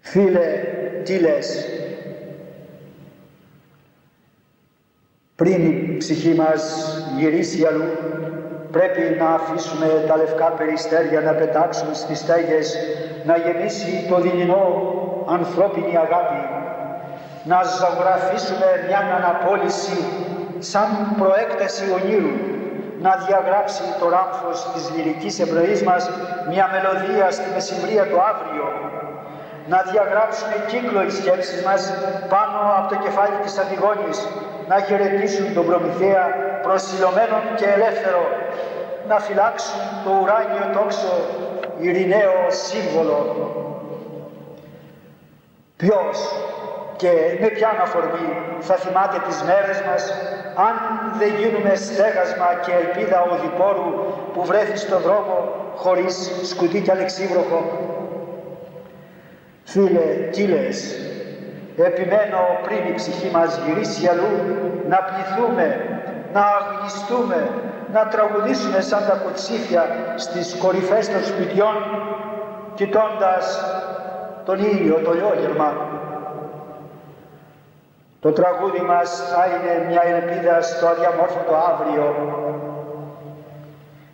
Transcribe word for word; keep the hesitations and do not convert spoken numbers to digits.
Φίλε, τι λες? Πριν η ψυχή μας γυρίσει αλλού, πρέπει να αφήσουμε τα λευκά περιστέρια να πετάξουν στις στέγες, να γεμίσει το δειλινό ανθρώπινη αγάπη, να ζωγραφίσουμε μια αναπόλυση σαν προέκταση ονείρου, να διαγράψει το ράμφος της λυρικής εμπροής μας μια μελωδία στη μεσημβρία του αύριο, να διαγράψουν κύκλο οι σκέψεις μας πάνω από το κεφάλι της Αντιγόνης, να χαιρετήσουν τον Προμηθέα προσιλωμένον και ελεύθερο, να φυλάξουν το ουράνιο τόξο ειρηναίο σύμβολο. Ποιος και με ποια αφορμή θα θυμάται τις μέρες μας, αν δεν γίνουμε στέγασμα και ελπίδα οδηπόρου που βρέθη στο δρόμο χωρίς σκουτί και αλεξίβροχο? Φίλε, τι λες? Επιμένω πριν η ψυχή μας γυρίσει αλλού, να πληθούμε, να αγνιστούμε, να τραγουδήσουμε σαν τα κοτσίφια στις κορυφές των σπιτιών, κοιτώντας τον ήλιο, το λιόλερμα. Το τραγούδι μας θα είναι μια ελπίδα στο αδιαμόρφωτο αύριο,